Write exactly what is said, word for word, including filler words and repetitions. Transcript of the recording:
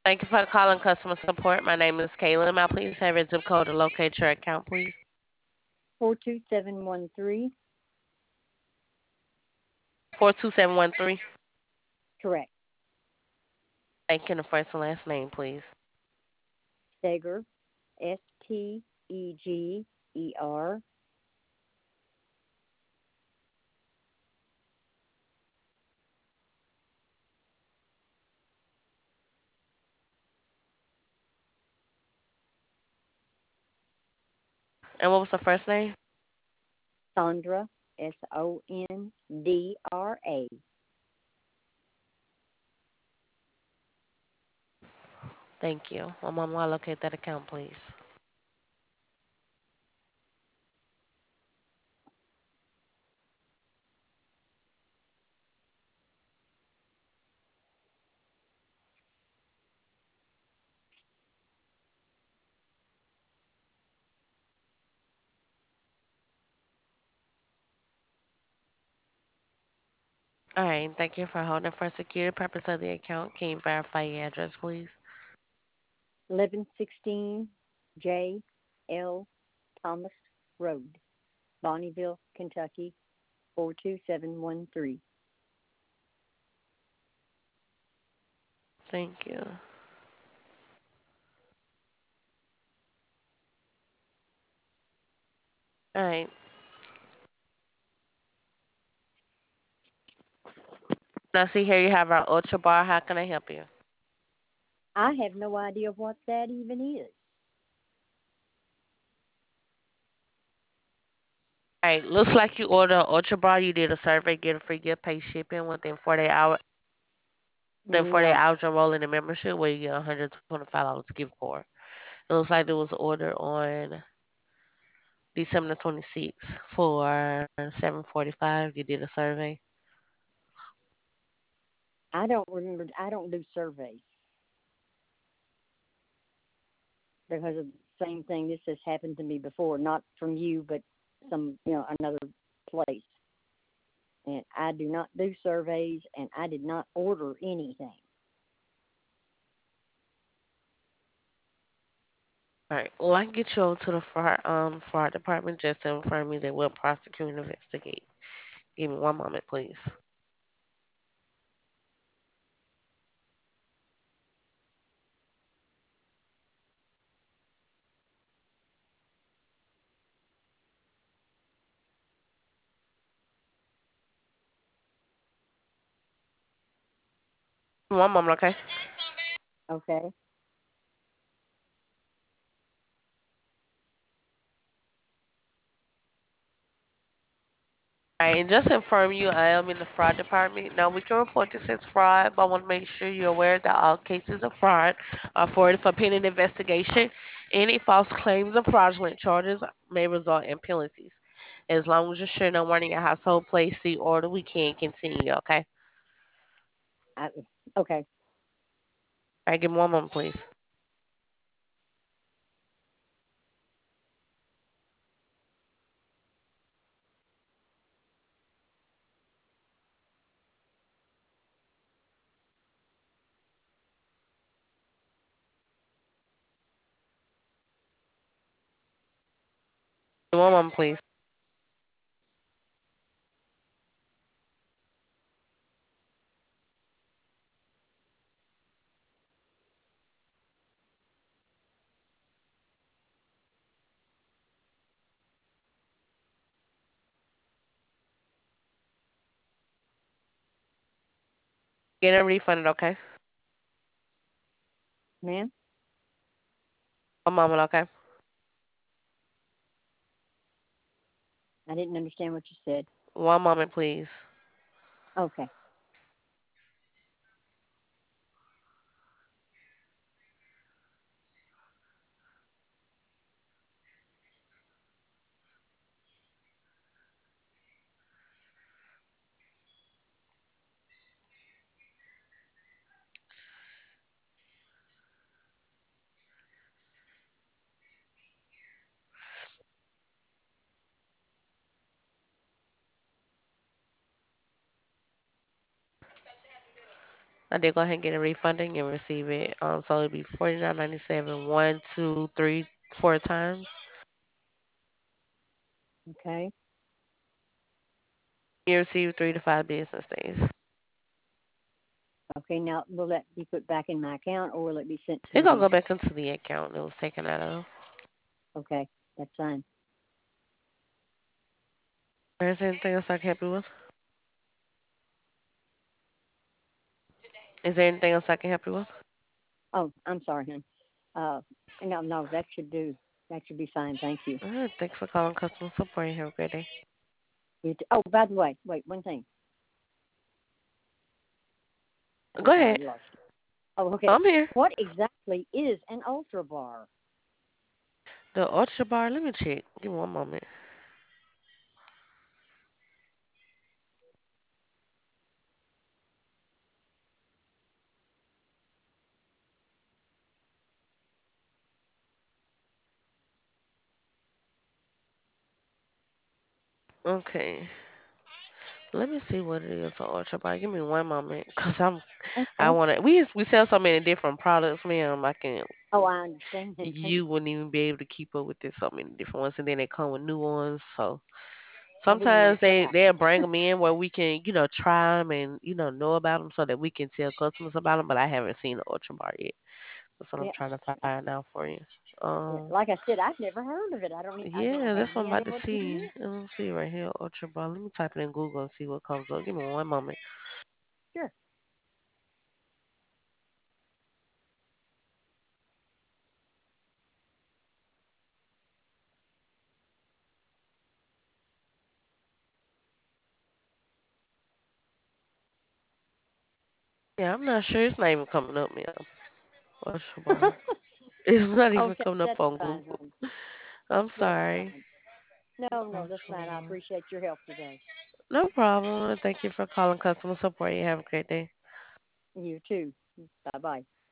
Thank you for calling customer support. My name is Kayla. May I please have your zip code to locate your account, please? four two seven one three. four two seven one three. Correct. Thank you. And the first and last name, please. Steger, S T E G E R. And what was the first name? Sandra, S O N D R A. Thank you. One moment while I locate that account, please. All right. Thank you for holding. For security purpose of the account, can you verify your address, please? eleven sixteen J L Thomas Road, Bonneville, Kentucky, four two seven one three. Thank you. All right. Now, see here you have our Ultra Bar. How can I help you? I have no idea what that even is. All right. Looks like you ordered an Ultra Bar. You did a survey, get a free gift, pay shipping within forty-eight hours. Then forty-eight No, hours enroll in the membership where you get one hundred twenty-five dollars gift card. It looks like it was ordered on December twenty-sixth for seven forty-five. You did a survey. I don't remember. I don't do surveys because of the same thing. This has happened to me before, not from you, but some, you know, another place. And I do not do surveys, and I did not order anything. All right. Well, I can get you over to the fraud, um, fraud department just to inform you that we'll prosecute and investigate. Give me one moment, please. One moment, okay? Okay. All right, and just to inform you, I am in the fraud department. Now, we can report this as fraud, but I want to make sure you're aware that all cases of fraud are forwarded for pending investigation. Any false claims or fraudulent charges may result in penalties. As long as you're sure no one in your household place the order, we can continue, okay? I, okay. All right, give me one moment, please. One moment, please. Get it refunded, okay? Ma'am, One moment, okay? I didn't understand what you said. One moment, please. Okay. I did go ahead and get a refund and you receive it. Um, so it'd be forty nine ninety seven one, two, three, four times. Okay. You receive three to five business days. Okay. Now, will that be put back in my account or will it be sent to It's gonna me? go back into the account it was taken out of. Okay. That's fine. Is there anything else I can help you with? Is there anything else I can help you with? Oh, I'm sorry, hon. Uh, no, no, that should do. That should be fine. Thank you. All right, thanks for calling customer support. Have a great day. You t- oh, by the way, wait, one thing. I'm Go sorry, ahead. I lost you. Oh, okay. I'm here. What exactly is an ultra bar? The Ultra Bar. Let me check. Give me one moment. Okay. Let me see what it is on Ultra Bar. Give me one moment, cause I'm. I Okay. wanna. We we sell so many different products, ma'am. I can. Oh, I understand. You wouldn't even be able to keep up with this. So many different ones, and then they come with new ones. So I wouldn't want sometimes to they try. they'll bring them in where we can, you know, try them and you know know about them so that we can tell customers about them. But I haven't seen the Ultra Bar yet. That's what I'm Yeah, trying to uh, find out for you. yeah. Um. Like I said, I've never heard of it. I don't. e- I don't Yeah, have that's what I'm any about idea to what it see. is. Let me see right here, Ultra Bar. Let me type it in Google and see what comes up. Give me one moment. Sure. Yeah, I'm not sure. It's not even coming up, man. Ultra Bar. It's not even Okay, coming up that's on fine, Google. hon. I'm That's sorry. fine. No, no, that's Ultra fine. I Bar. appreciate your help today. No problem. Thank you for calling customer support. You have a great day. You too. Bye bye.